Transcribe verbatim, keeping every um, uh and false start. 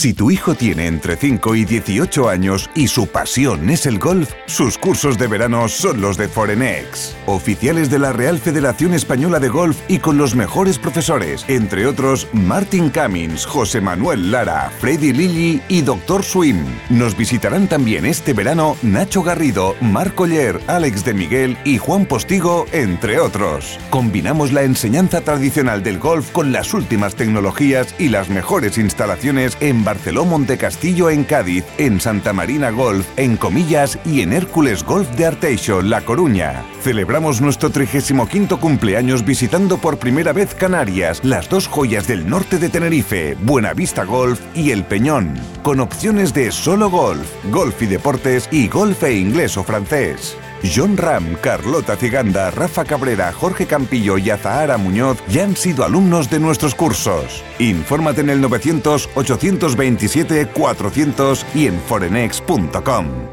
Si tu hijo tiene entre cinco y dieciocho años y su pasión es el golf, sus cursos de verano son los de Forenex. Oficiales de la Real Federación Española de Golf y con los mejores profesores, entre otros Martin Cummins, José Manuel Lara, Freddy Lilly y doctor Swim. Nos visitarán también este verano Nacho Garrido, Marc Oller, Alex de Miguel y Juan Postigo, entre otros. Combinamos la enseñanza tradicional del golf con las últimas tecnologías y las mejores instalaciones en Barceló Montecastillo en Cádiz, en Santa Marina Golf, en Comillas y en Hércules Golf de Arteixo, La Coruña. Celebramos nuestro trigésimo quinto cumpleaños visitando por primera vez Canarias, las dos joyas del norte de Tenerife, Buenavista Golf y El Peñón, con opciones de solo golf, golf y deportes y golf e inglés o francés. John Ram, Carlota Ciganda, Rafa Cabrera, Jorge Campillo y Azahara Muñoz ya han sido alumnos de nuestros cursos. Infórmate en el novecientos, ochocientos veintisiete, cuatrocientos y en forenex punto com.